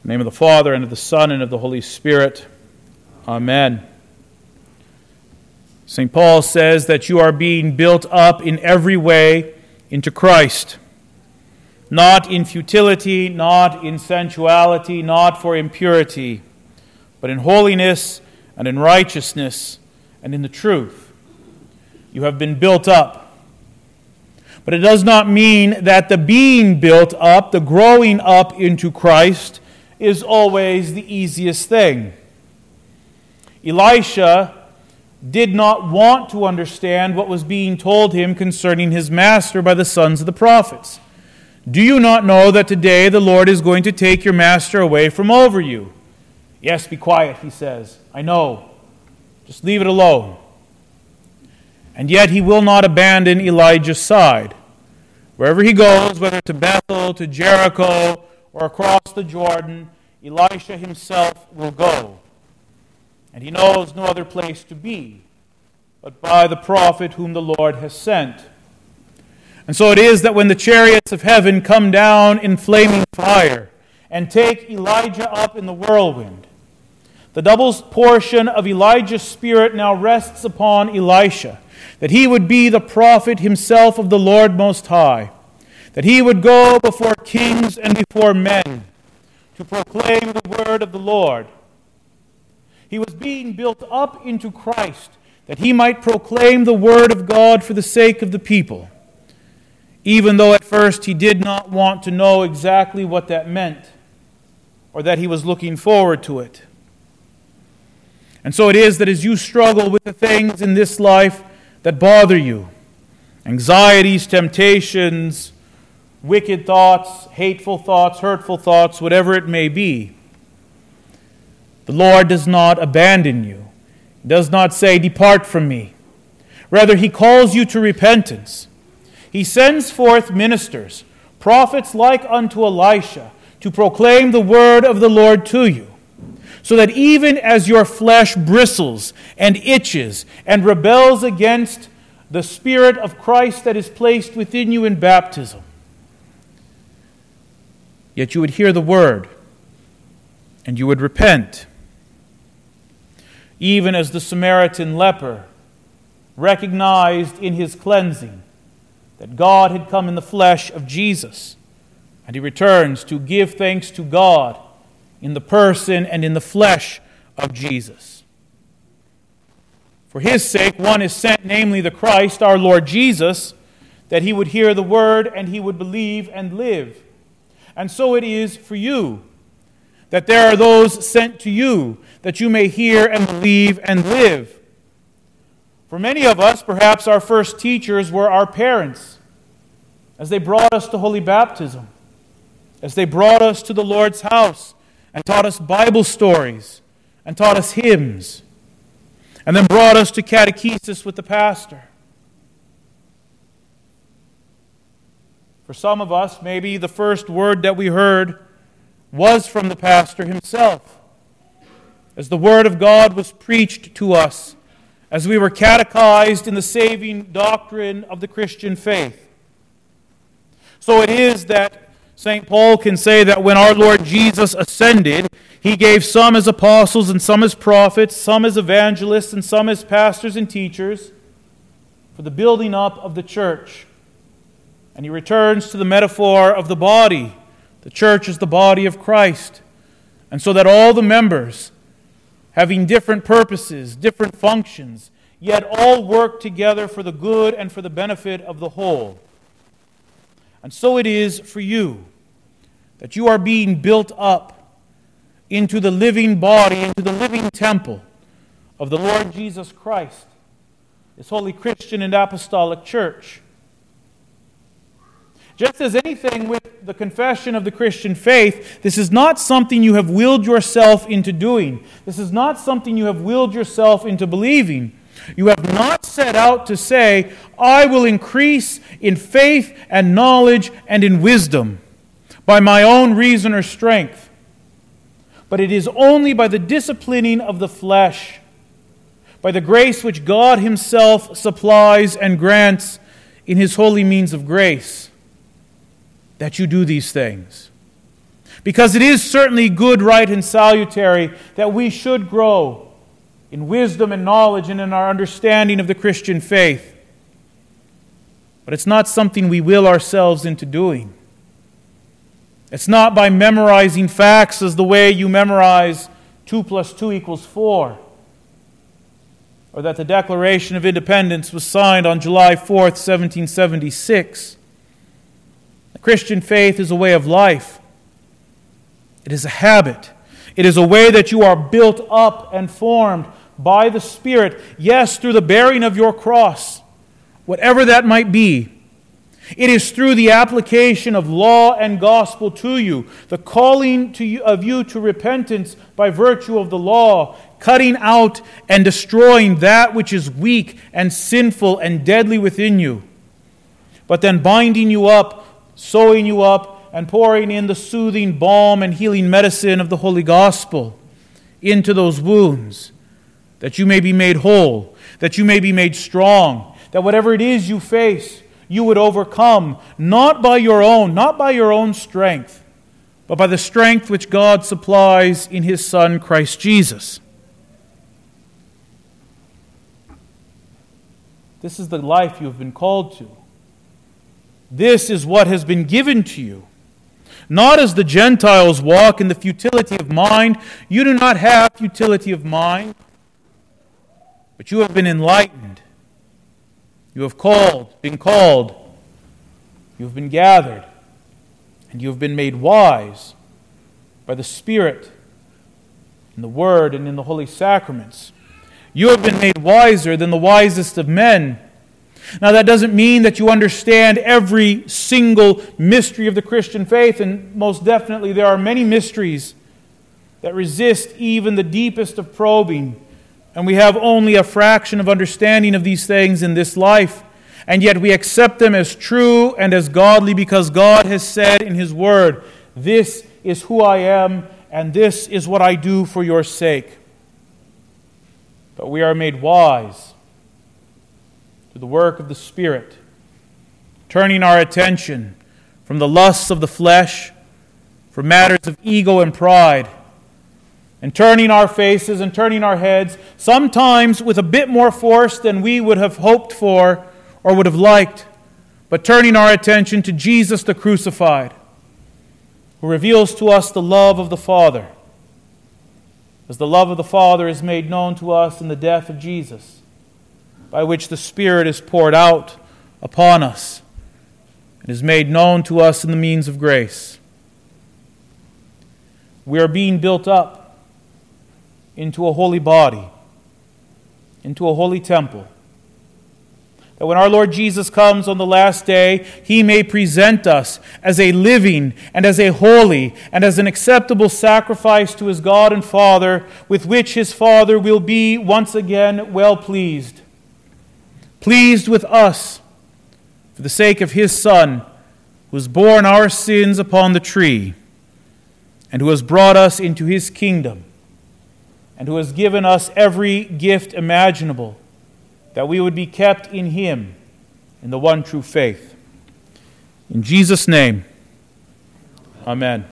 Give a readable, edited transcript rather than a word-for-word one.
In the name of the Father, and of the Son, and of the Holy Spirit. Amen. St. Paul says that you are being built up in every way into Christ, not in futility, not in sensuality, not for impurity, but in holiness and in righteousness and in the truth. You have been built up. But it does not mean that the being built up, the growing up into Christ, is always the easiest thing. Elisha did not want to understand what was being told him concerning his master by the sons of the prophets. Do you not know that today the Lord is going to take your master away from over you? Yes, be quiet, he says. I know. Just leave it alone. And yet he will not abandon Elijah's side. Wherever he goes, whether to Bethel, to Jericho, or across the Jordan, Elisha himself will go. And he knows no other place to be but by the prophet whom the Lord has sent. And so it is that when the chariots of heaven come down in flaming fire and take Elijah up in the whirlwind, the double portion of Elijah's spirit now rests upon Elisha, that he would be the prophet himself of the Lord Most High, that he would go before kings and before men to proclaim the word of the Lord. He was being built up into Christ, that he might proclaim the word of God for the sake of the people, even though at first he did not want to know exactly what that meant, or that he was looking forward to it. And so it is that as you struggle with the things in this life that bother you, anxieties, temptations, wicked thoughts, hateful thoughts, hurtful thoughts, whatever it may be, the Lord does not abandon you. He does not say, "Depart from me." Rather, he calls you to repentance. He sends forth ministers, prophets like unto Elisha, to proclaim the word of the Lord to you, so that even as your flesh bristles and itches and rebels against the Spirit of Christ that is placed within you in baptism, yet you would hear the word and you would repent. Even as the Samaritan leper recognized in his cleansing that God had come in the flesh of Jesus, and he returns to give thanks to God in the person and in the flesh of Jesus. For his sake, one is sent, namely the Christ, our Lord Jesus, that he would hear the word and he would believe and live. And so it is for you, that there are those sent to you, that you may hear and believe and live. For many of us, perhaps our first teachers were our parents, as they brought us to holy baptism, as they brought us to the Lord's house, and taught us Bible stories, and taught us hymns, and then brought us to catechesis with the pastor. For some of us, maybe the first word that we heard was from the pastor himself, as the word of God was preached to us, as we were catechized in the saving doctrine of the Christian faith. So it is that St. Paul can say that when our Lord Jesus ascended, he gave some as apostles and some as prophets, some as evangelists and some as pastors and teachers for the building up of the church. And he returns to the metaphor of the body. The church is the body of Christ. And so that all the members, having different purposes, different functions, yet all work together for the good and for the benefit of the whole. And so it is for you, that you are being built up into the living body, into the living temple of the Lord Jesus Christ, His holy Christian and apostolic church. Just as anything with the confession of the Christian faith, this is not something you have willed yourself into doing. This is not something you have willed yourself into believing. You have not set out to say, I will increase in faith and knowledge and in wisdom by my own reason or strength. But it is only by the disciplining of the flesh, by the grace which God Himself supplies and grants in His holy means of grace, that you do these things. Because it is certainly good, right, and salutary that we should grow in wisdom and knowledge and in our understanding of the Christian faith. But it's not something we will ourselves into doing. It's not by memorizing facts as the way you memorize 2 + 2 = 4. Or that the Declaration of Independence was signed on July 4th, 1776. The Christian faith is a way of life. It is a habit. It is a way that you are built up and formed by the Spirit, yes, through the bearing of your cross, whatever that might be. It is through the application of law and gospel to you, the calling of you to repentance by virtue of the law, cutting out and destroying that which is weak and sinful and deadly within you, but then binding you up, sewing you up, and pouring in the soothing balm and healing medicine of the Holy Gospel into those wounds, that you may be made whole, that you may be made strong, that whatever it is you face, you would overcome, not by your own strength, but by the strength which God supplies in His Son, Christ Jesus. This is the life you have been called to. This is what has been given to you. Not as the Gentiles walk in the futility of mind. You do not have futility of mind, but you have been enlightened. You have been called. You have been gathered, and you have been made wise by the Spirit, in the Word, and in the holy sacraments. You have been made wiser than the wisest of men. Now, that doesn't mean that you understand every single mystery of the Christian faith, and most definitely there are many mysteries that resist even the deepest of probing, and we have only a fraction of understanding of these things in this life, and yet we accept them as true and as godly because God has said in His Word, "This is who I am, and this is what I do for your sake." But we are made wise through the work of the Spirit, turning our attention from the lusts of the flesh, from matters of ego and pride, and turning our faces and turning our heads, sometimes with a bit more force than we would have hoped for or would have liked, but turning our attention to Jesus the crucified, who reveals to us the love of the Father, as the love of the Father is made known to us in the death of Jesus, by which the Spirit is poured out upon us and is made known to us in the means of grace. We are being built up into a holy body, into a holy temple, that when our Lord Jesus comes on the last day, He may present us as a living and as a holy and as an acceptable sacrifice to His God and Father, with which His Father will be once again well pleased. Pleased with us for the sake of His Son, who has borne our sins upon the tree, and who has brought us into His kingdom, and who has given us every gift imaginable, that we would be kept in Him, in the one true faith. In Jesus' name, amen.